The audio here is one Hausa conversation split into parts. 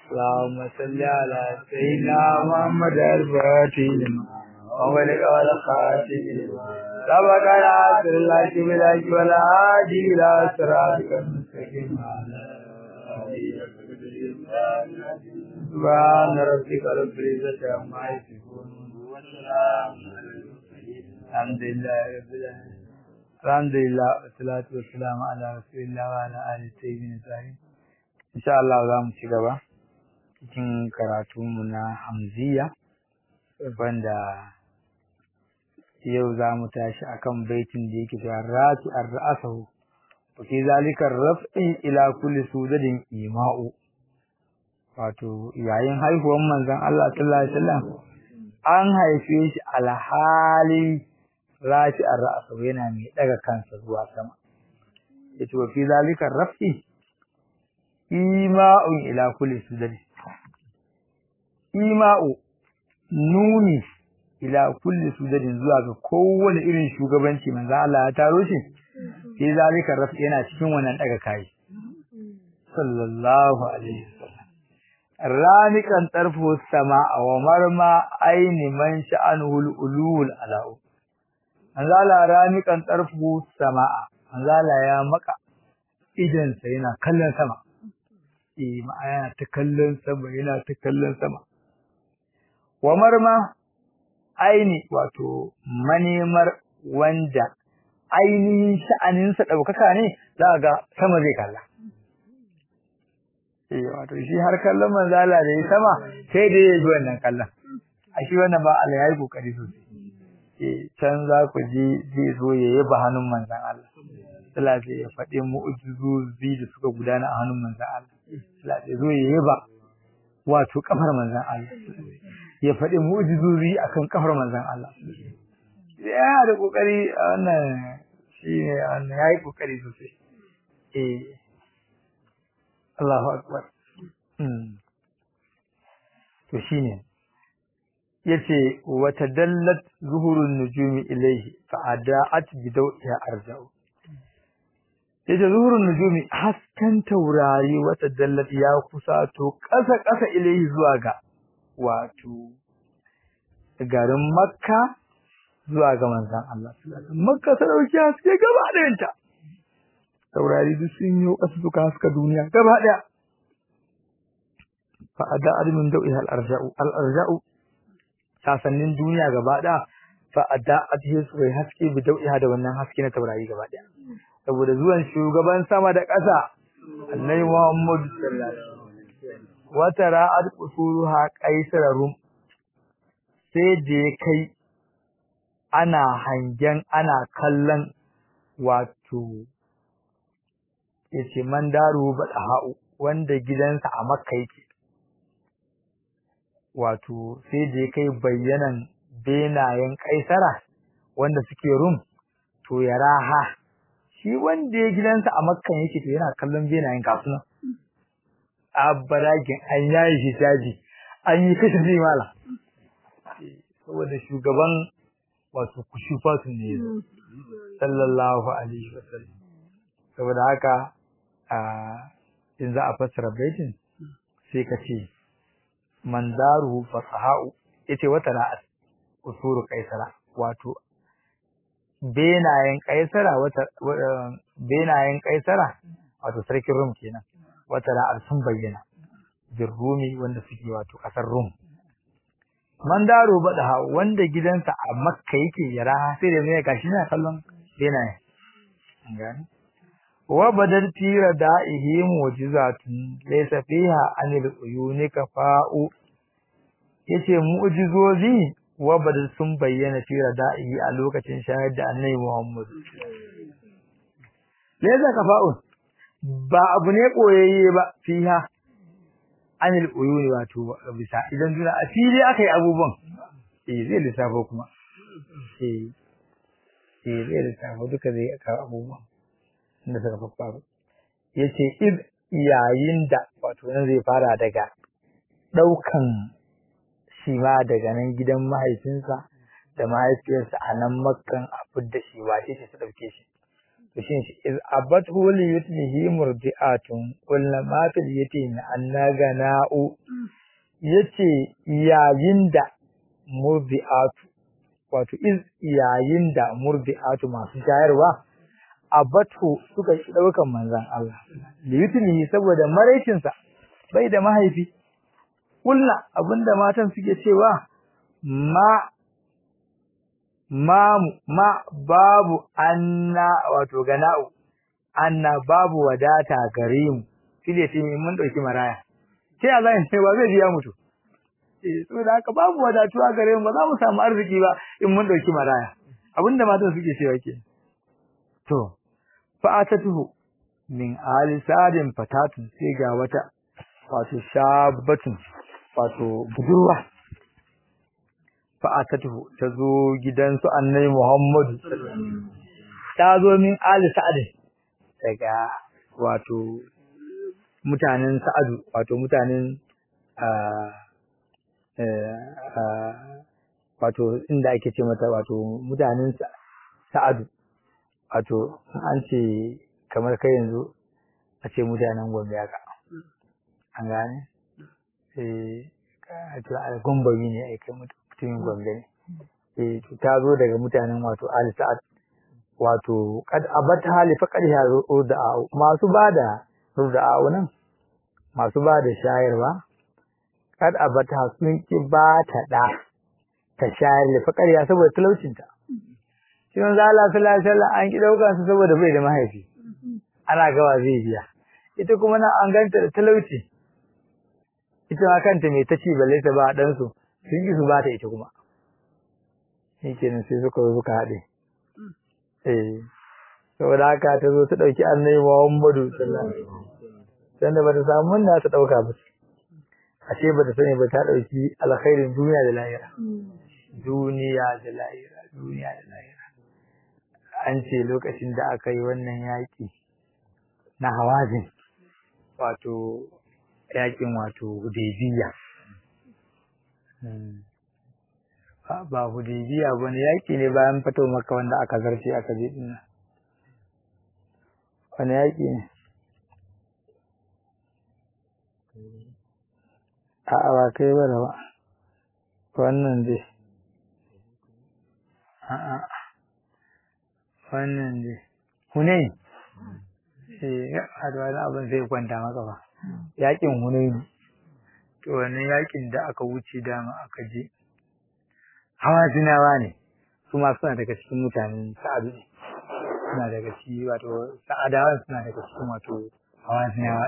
اللهم صل على سيدنا محمد الفاتح وولك والخاتم سبق ناصر الله بالحق والهادي إلى صراطك المستقيم سبحان ربك رب العزة عما يصفون والسلام على المرسلين الحمد لله رب العالمين الحمد لله والصلاة والسلام على رسول الله وعلى آله الطيبين الطاهرين إن شاء الله za mu ci gaba cikin karatunmu na hamziya wanda yau za mu tashi akan baitin da yake cewa rafi ar-ra'sahu wa fi zalika raf'i ila kulli sudadin ima'u wato yayin haihuwar manzon Allah sallallahu alaihi wasallam an haife shi alhali rafi ar-ra'sahu yana mai daga kansa zuwa sama yace wa fi zalika raf'i ima'un ila kulli sudadin ima'u nuni ila kulli sudadin zuwa ga kowane irin shugabanci manzo Allah ya taro shi sai zalika rafi yana cikin wannan daga kai sallallahu alaihi wasallam ramikan tarfu sama'a wa marma aini man sha'anul ulul ala'u manzo Allah ramikan tarfu sama'a manzo Allah ya maka idan sa yana kallon sama ma'ana ta kallon sama yana ta kallon sama wa marma aini wato manemar wanda ainihin sha'aninsa ɗaukaka ne za ga sama zai kalla wato shi har kallon manzala da ya sama sai da ya ji wannan kallon a shi wannan ba Allah ya yi kokari sosai can za ku ji zai zo ya yaba hannun manzan Allah sallallahu ya faɗi mu'ujizozi da suka gudana a hannun manzan Allah sallallahu ya zo ya yaba wato kafar manzan Allah ya faɗi mu'jizozi akan kafar manzon Allah yana da kokari wannan shine wannan yayi kokari sosai Allahu akbar to shine yace wa tadallat zuhurun nujumi ilayhi fa ada'at bidaw'iha arja'u yace zuhurun nujumi hasken taurari wa tadallat ya kusato kasa ilayhi zuwa ga wato garin Makka zuwa ga manzon Allah sallallahu alaihi wasallam Makka sarauki haske gaba ɗayanta taurari duk sun yi kasu suka haska duniya gaba ɗaya fa ada min dawiha al-arja'u sasannin duniya gaba ɗaya fa ada adhi su haske bi dawiha da wannan haske na taurari gaba ɗaya saboda zuwan shugaban sama da ƙasa Annabi Muhammad sallallahu alaihi wasallam wata ra'ad usuruha qaisarun sai da kai ana hangen ana kallon wato yace man daru badahau wanda gidansa a Makka yake wato sai da kai bayyanan benayen kaisara wanda suke rum to yaraha shi wanda ya gidansa a Makka yake to yana kallon benayen kafuna abaragin an yayi hijabi an yi kashi ne mala saboda shugaban wato kushufatu ne sallallahu alaihi wasallam saboda haka in za a fassara baitin sai ka ce mandaru fasahau yace wata ra'at usuru kaisara wato benayen kaisara wato sarkin rum kenan wata ra'ar sun bayyana jirrumi wanda suke wato kasar rum man daro bada wanda gidansa a Makka yake yara sai da mai gashi na kallon benaye gani wa badal tira da'ihi mu'jizatun laysa fiha anil uyuni kafa'u yace mu'jizozi wa badal sun bayyana tira da'ihi a lokacin shahid da Annabi Muhammad laysa kafa'u ba abu ne koyayye ba fiha anil uyuni wato bisa idan duna a fili akai abubuwan zai lissafo kuma zai lissafo duka zai aka abubuwan da suka faru yace yayin da wato nan zai fara daga daukan shi ma daga nan gidan mahaifinsa da mahaifiyarsa a nan Makkan a fidda shi wace ce ta dauke shi to shin iz abathu li yutnihi murdi'atun qulna ma fil yatim annagana'u yace yayin da murdi'atu wato yayin da murdi'atu masu shayarwa abathu suka ki daukan manzon Allah li yutnihi saboda maraicin sa bai da mahaifi kullu abinda matan suke cewa ma babu anna wato gana'u anna babu wadata gare mu fili ce mun dauki maraya sai Allah ya ce ba zai biya mutu so da haka babu wadatuwa gare mu ba za mu samu arziki ba in mun dauki maraya abinda matan suke cewa ke to fa'atatuhu min ali sadin fatatun sai ga wata wato shabatun wato budurwa fa'atatuhu tazo gidansu annabi Muhammad tazo min ali sa'ad daga wato mutanen sa'adu wato mutanen wato inda ake ce mata wato mutanen sa'adu wato an ce kamar kai yanzu a ce mutanen Gombe haka an gane a Gombawi ne ai kai mutumin Gombe ne ta zo daga mutanen wato Ali Sa'ad wato kad abata hali fa kad ya da masu bada ruda'u nan masu bada shayarwa kad abata sun ki ba ta shayar da fa kad ya saboda talaucinta shi manzo Allah sallallahu alaihi wasallam an ki dauka su saboda bai da mahaifi ana gawa zai biya ita kuma nan an ganta da talauci ita ma kanta mai tace balle ta ba dan su sun ki su ba ta ita kuma shikenan sai suka haɗe saboda haka ta zo ta dauki annabi Muhammadu sallallahu alaihi wasallam sanda ba ta samu wanda ta dauka ba ashe ba ta sani ba ta dauki alkhairin duniya da lahira duniya da lahira an ce lokacin da aka yi wannan yaki na Hawazin wato yakin wato Hudaybiya ba Hudaybiya bane yaki ne bayan fito Makka wanda aka zarce aka je dinnan wani yaki ne a'a ba kai ba da ba wannan dai a'a wannan dai Hunain a da wani abin zai kwanta maka ba yakin Hunain to wannan yakin da aka wuce dama aka je Hawazinawa ne su ma suna daga cikin mutanen Sa'adu ne suna daga cikin wato Sa'adawa suna daga cikin wato Hawazinawa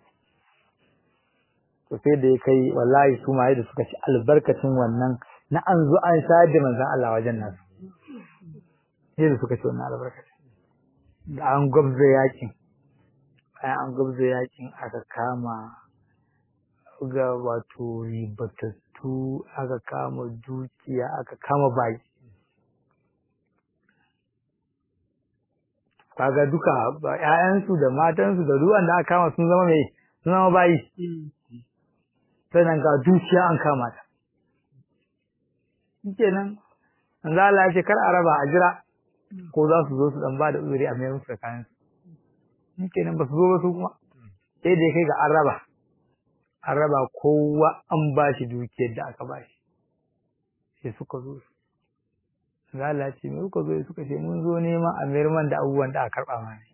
to sai da kai wallahi su ma da suka ci albarkacin wannan na an zo an shayar da manzon Allah wajen nasu sai da suka ci wannan albarkacin da an gwabza yakin bayan an gwabza yakin aka kama ga wato ribatattu aka kama dukiya aka kama baki kaga duka ƴaƴansu da matansu da ruwan da aka kama sun zama bayi sannan ga dukiya an kama ta kenan manzo Allah ya ce kar a raba a jira ko za su zo su dan ba da uzuri a mai musu da kayan su kenan ba su zo ba su kuma sai dai kai ga an raba kowa an ba shi dukiyar da aka ba shi sai suka zo manzo Allah ya ce me kuka zo suka ce mun zo neman a mayar man da abubuwan da aka karba mana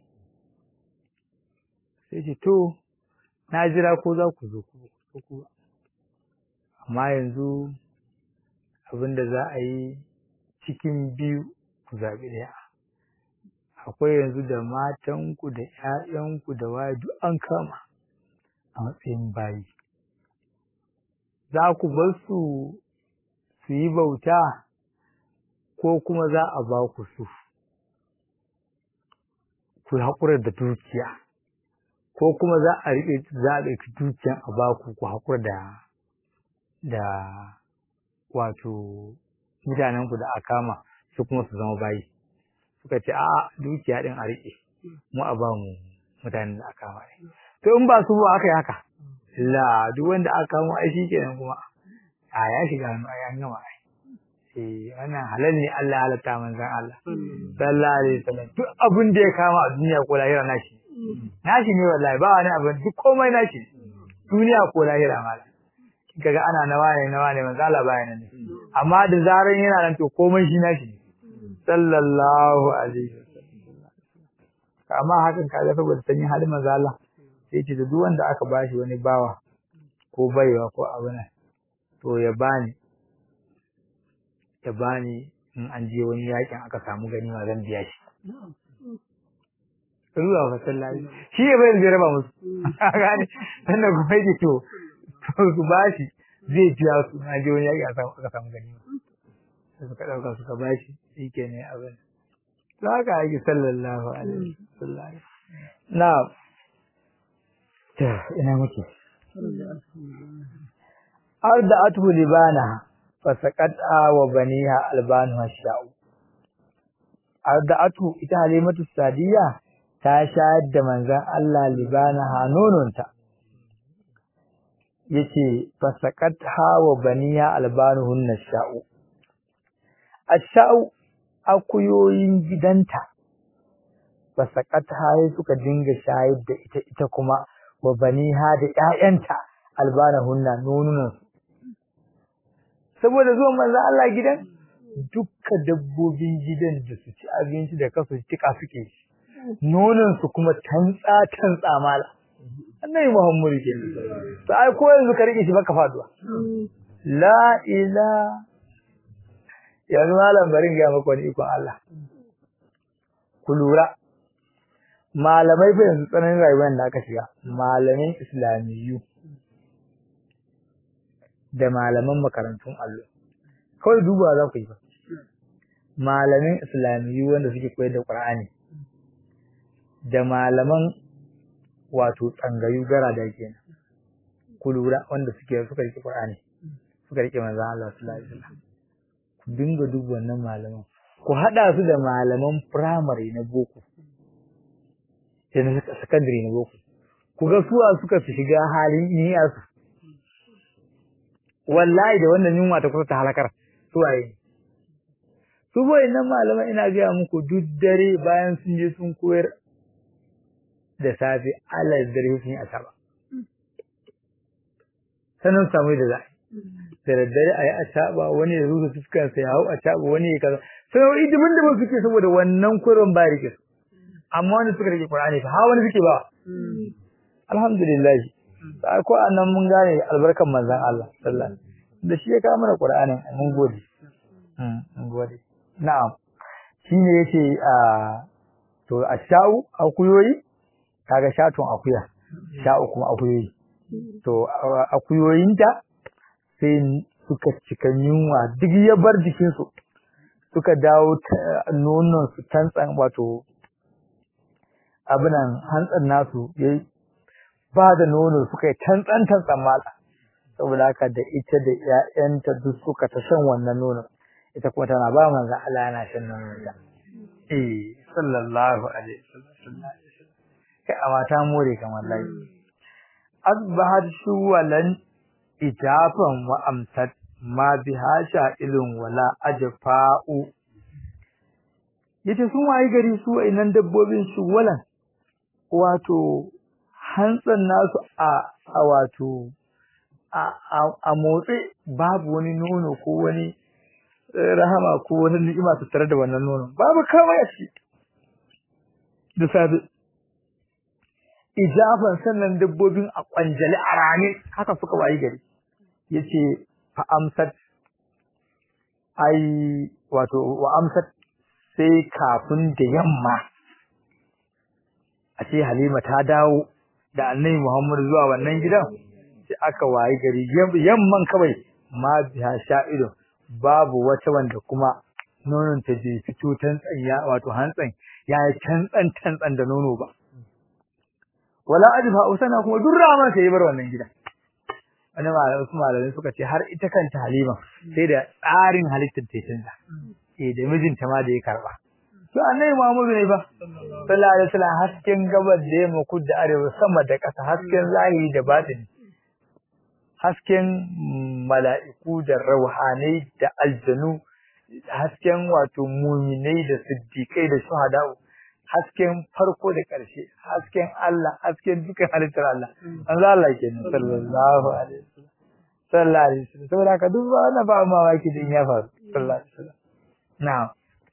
sai ce to na jira ko za ku zo ku amma yanzu abinda za a yi cikin biyu ku zaɓi ɗaya akwai yanzu da matanku da ƴaƴanku da waye duk an kama a matsayin bayi za ku bar su yi bauta ko kuma za a ba ku su ku haƙura da dukiya ko kuma za a ɗauki dukiyan a ba ku haƙura da wato mutanenku da aka kama su kuma su zama bayi suka ce a dukiya din a rike mu a ba mu mutanen da aka kama to in ba su ba aka yi haka la duk wanda aka kama ai shikenan kuma a ya shiga hannu ai an gama ai wannan halal ne Allah ya halatta manzon Allah sallallahu alaihi wasallam duk abin da ya kama a duniya ko lahira nashi ne wallahi ba wani abin duk komai nashi duniya ko lahira mala kaga ana nawa ne manzon Allah baya nan amma da zaran yana nan to komai shi nashi sallallahu alaihi wasallam amma hakan kaga saboda sanin halin manzon Allah sai ce duk wanda aka bashi wani bawa ko baiwa ko abuna to ya bani in an je wani yakin aka samu ganima zan biya shi ruwa fa sallahi shi ya bayar da raba musu gane sannan kuma yake to su bashi zai biya su an je wani yaki aka samu ganima sai suka dauka suka bashi shikenan abin to haka yake sallallahu alaihi wasallam na ina muke arda'atu libana fasaqata wa baniha albanu hashau arda'atu ita halimatu sadiya ta shayar da manzon Allah libana hanonunta yace fasaqata wa baniha albanu hashau ashau akuyoyin gidanta fasaqata suka dinga shayar da ita kuma wa baniha da ƴaƴanta albanahunna nonunan saboda zuwan manzo Allah gidan dukkan dabbobin gidan da su ci abinci da kasu tika suke nonunan su kuma tantsa mala annabi Muhammad ke to ai ko yanzu ka rike shi baka faduwa la ila yanzu malam barin ga maka wani ikon Allah ku lura malamai fa yanzu tsananin rayuwar da aka shiga malamin islamiyyu da malaman makarantun allo kawai duba za ku yi ba malamin islamiyyu wanda suke koyar da Qur'ani da malaman wato tsangayu gara da kenan ku lura wanda suka rike Qur'ani suka rike manzon Allah sallallahu alaihi wasallam ku dinga duba wannan malaman ku hada su da malaman primary na boko sai na secondary na boko ku ga suwa suka fi shiga halin niyyarsu wallahi da wannan yunwa ta kusa ta halakar suwaye su nan malaman ina ga muku duk dare bayan sun je sun koyar da safi Allah dare sun yi asaba sanan samu da zai da daddare ayi asaba wani ya rusa fuskar sa ya hau asaba wani ya kaza sai idimin da suke saboda wannan kurin ba rike amma wani suka rike Qur'ani fa ha wani suke ba alhamdulillah sai ko annan mun gane albarkan manzon Allah sallallahu alaihi wasallam da shi ya kawo mana Qur'anin mun gode mun gode na'am shine yace to ashau akuyoyi kaga shatun akuya sha'u kuma akuyoyi to akuyoyinta sai suka cika yunwa duk ya bar jikin su suka dawo nonon su tantsan wato abinan hantsan nasu yayi ba da nono suka yi tantsan mala saboda haka da ita da ƴaƴanta duk suka ta shan wannan nono ita kuma tana ba manzo Allah yana shan nonon ta sallallahu alaihi wasallam kai amata more kan wallahi asbahat shuwalan itafan wa amsat ma biha sha'ilun wala ajfa'u yace sun wayi gari su wayannan dabbobin shuwalan wato hantsan nasu a motsi babu wani nono ko wani rahama ko wani ni'ima su tare da wannan nono babu kawai shi da sabi ijafan sannan dabbobin a kwanjali a rane haka suka wayi gari yace fa amsat wa amsat sai kafin da yamma a ce Halima ta dawo da Annabi Muhammad zuwa wannan gidan sai aka wayi gari yamman kawai ma biha sha'ido babu wata wanda kuma nonon ta je fito tantsanya wato hantsan ya tantsan da nono ba wala ajfa usana kuma durrama sai bar wannan gidan wannan malamai suka ce har ita kanta Halima sai da tsarin halittar ta canza da mijinta ma da ya karba to Annabi Muhammad ne ba sallallahu alaihi wasallam hasken gabar da yamma kudu da arewa sama da ƙasa hasken zahiri da batini hasken mala'iku da rauhanai da aljanu hasken wato mu'minai da siddiqai da shuhada, hasken farko da ƙarshe, hasken Allah, hasken dukan halittar Allah. Manzo Allah kenan sallallahu alaihi wasallam. Sallallahu alaihi wasallam. Saboda ka duk wannan ba mamaki din ya faru sallallahu alaihi wasallam. Na'am.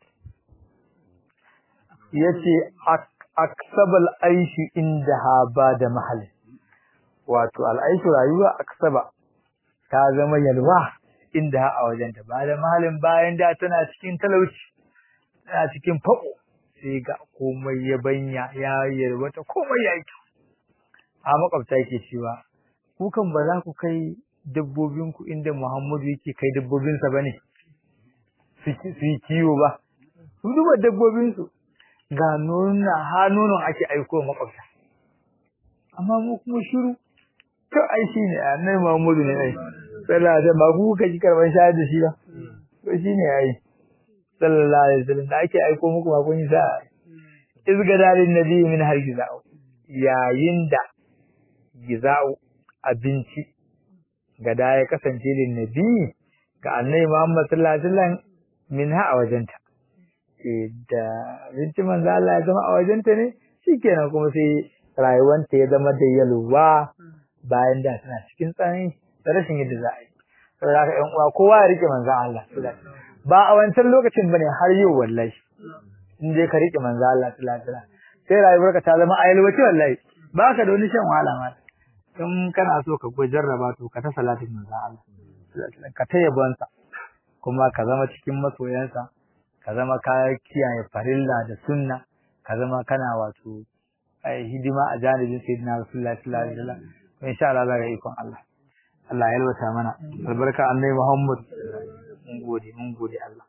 Yace aksabal aishi indaha ba da mahal. Wato al'aishu rayuwa aksaba ta zama yalwa indaha a wajenta ba da mahalin, bayan da tana cikin talauci, tana cikin fako, sai ga komai ya banya ya yalwata, komai ya yi. A makwabta yake cewa ku kan ba za ku kai dabbobinku inda Muhammadu yake kai dabbobinsa bane su yi kiwo ba. Su duba dabbobinsu ga nonon ake aiko makwabta, amma mu kuma shiru. To ai shi ne annabi Muhammadu ne ai sallallahu alaihi wasallam, ba ku kaji karban shayar da shi ba. To shi ne ai sallallahu alaihi wasallam da ake aiko muku ba kun yi sa izgadalin nabi min har giza'u, yayin da giza'u abinci gada ya kasance lin nabi ga annabi Muhammad sallallahu alaihi wasallam min ha a wajenta. Da binci manzo Allah ya zama a wajenta ne, shikenan kuma sai rayuwanta ya zama da yalwa bayan da tana cikin tsanani da rashin yadda za a yi. Saboda haka ƴan uwa kowa ya rike manzo Allah ba a wancan lokacin bane, har yau wallahi in dai ka rike manzo Allah sallallahu alaihi wasallam sai rayuwarka ta zama ayalwaci wallahi, ba ka da wani shan wahala ma. In kana so ka jarraba to ka ta salatin manzo Allah sallallahu alaihi wasallam, ka ta yabonsa, kuma ka zama cikin masoyansa, ka zama ka kiyaye farilla da sunna, ka zama kana wato hidima a janibin sayyidina Rasulullahi sallallahu alaihi wasallam. Insha Allah za ka ikon Allah. Allah ya yalwata mana albarka annabi Muhammad. Mun gode Allah.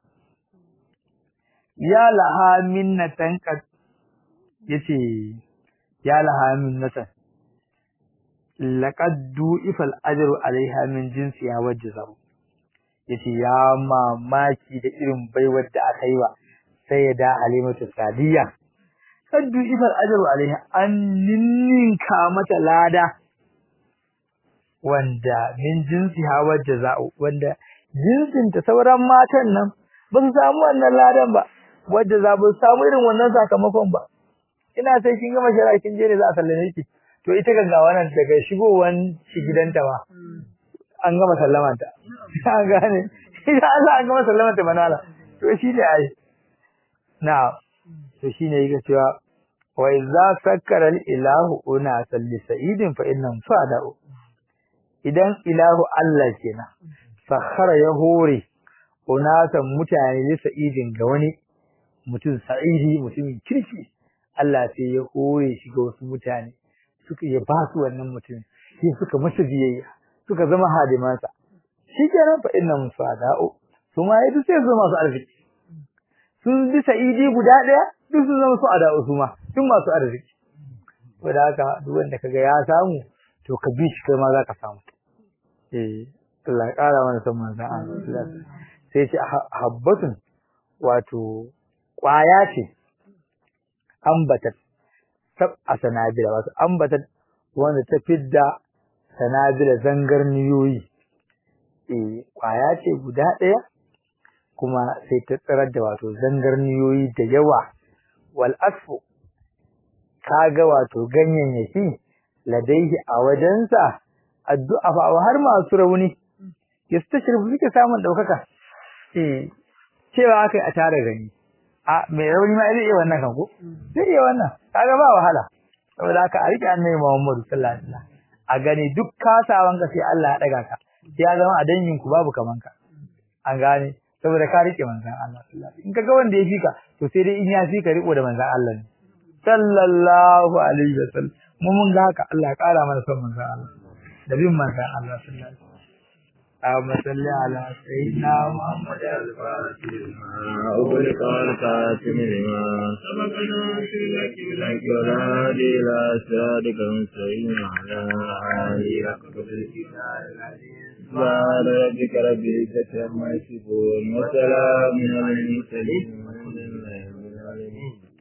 Ya laha minnatan qad, yace ya laha minnatan laqad du'ifal ajru alaiha min jinsiha wa jazaa'u. Yace ya mamaki da irin baiwar da aka yi wa sayyida Halimatu Sadiya. Qad du'ifal ajru alaiha, an ninka mata lada wanda min jinsiha wa jazaa'u, wanda jinsinta sauran matan nan ba su samu wannan ladan ba, wadda za ba su samu irin wannan sakamakon ba. Ina sai kin gama shari'a kin je ne za a sallame ki, to ita ganga wannan daga shigowan shi gidanta ba an gama sallamanta. An gane idan Allah an gama sallamanta manala, to shi ne ai na, to shi ne yake cewa wa idza sakkara al-ilahu una salli sa'idin fa innahum fa'da'u. Idan ilahu Allah kenan sakhara ya hore unatan mutane da sa'idin ga wani mutum sa'idi, mutumin kirki, Allah sai ya hore shi ga wasu mutane suka ya ba su wannan mutum, sai suka masa biyayya, suka zama hadimansa, shikenan fa innahum fa'da'u, kuma duk sai su masu arziki. Sun bi sa'idi guda daya, duk sun zama su ada'u su ma duk masu arziki. Saboda haka duk wanda kaga ya samu to ka bi shi kai ma za ka samu. Allah ya ƙara mana son manzon Allah. Sai ce habbatun, wato ƙwaya ce ambatat a sanabila, wato ambatat wanda ta fidda sanabila zangarniyoyi. Ƙwaya ce guda ɗaya kuma sai ta tsirar da wato zangarniyoyi da yawa. Wal asfu, kaga wato ganyayyaki ladaihi a wajensa addu'a fa har masu rauni yastashrifu suke samun daukaka. Cewa akai a tare gani mai rauni ma zai iya wannan kan ko zai iya wannan, kaga ba wahala. Saboda haka a rike annabi Muhammad sallallahu alaihi wasallam, a gani duk kasawan ka sai Allah ya daga ka, sai ya zama a dangin ku babu kaman ka. An gane, saboda ka rike manzon Allah sallallahu alaihi wasallam. In kaga wanda ya fika to sai dai in ya fika riko da manzon Allah ne sallallahu alaihi wasallam. Mun ga haka, Allah ya kara mana son manzon Allah da bin manzon Allah sallallahu alaihi wasallam. اللهم صل على سيدنا محمد الفاتح أغلق الخاتم لما سبقنا في لك والهادي إلى صراطك المستقيم وعلى آله حق قدره سبحان ربك رب العزة عما يصفون وسلام على المرسلين